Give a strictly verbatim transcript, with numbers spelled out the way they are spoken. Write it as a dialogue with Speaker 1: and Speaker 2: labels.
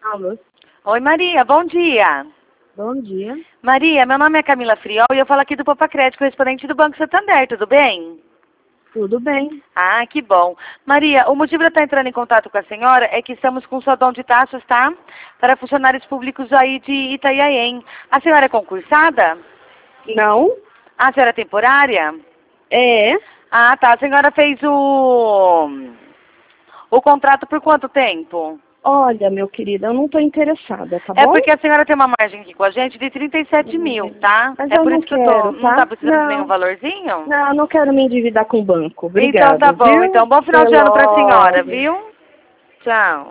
Speaker 1: Alô?
Speaker 2: Oi, Maria, bom dia.
Speaker 1: Bom dia.
Speaker 2: Maria, meu nome é Camila Friol e eu falo aqui do Popacred, correspondente do Banco Santander, tudo bem?
Speaker 1: Tudo bem?
Speaker 2: Ah, que bom. Maria, o motivo de eu estar entrando em contato com a senhora é que estamos com saldão de taxas, tá? Para funcionários públicos aí de Itanhaém. A senhora é concursada?
Speaker 1: Não?
Speaker 2: Ah, a senhora é temporária?
Speaker 1: É.
Speaker 2: Ah, tá. A senhora fez o... o contrato por quanto tempo?
Speaker 1: Olha, meu querido, eu não estou interessada, tá
Speaker 2: É
Speaker 1: bom?
Speaker 2: porque a senhora tem uma margem aqui com a gente de trinta e sete mil, tá?
Speaker 1: Mas
Speaker 2: É
Speaker 1: eu
Speaker 2: por
Speaker 1: não
Speaker 2: isso que eu tô...
Speaker 1: quero,
Speaker 2: Não tá
Speaker 1: tá?
Speaker 2: precisando de nenhum
Speaker 1: Não.
Speaker 2: valorzinho?
Speaker 1: Não, eu não quero me endividar com o banco.
Speaker 2: Então tá
Speaker 1: Obrigado,
Speaker 2: bom.
Speaker 1: viu?
Speaker 2: Então, bom final
Speaker 1: Até
Speaker 2: de ano pra senhora,
Speaker 1: logo.
Speaker 2: viu? Tchau.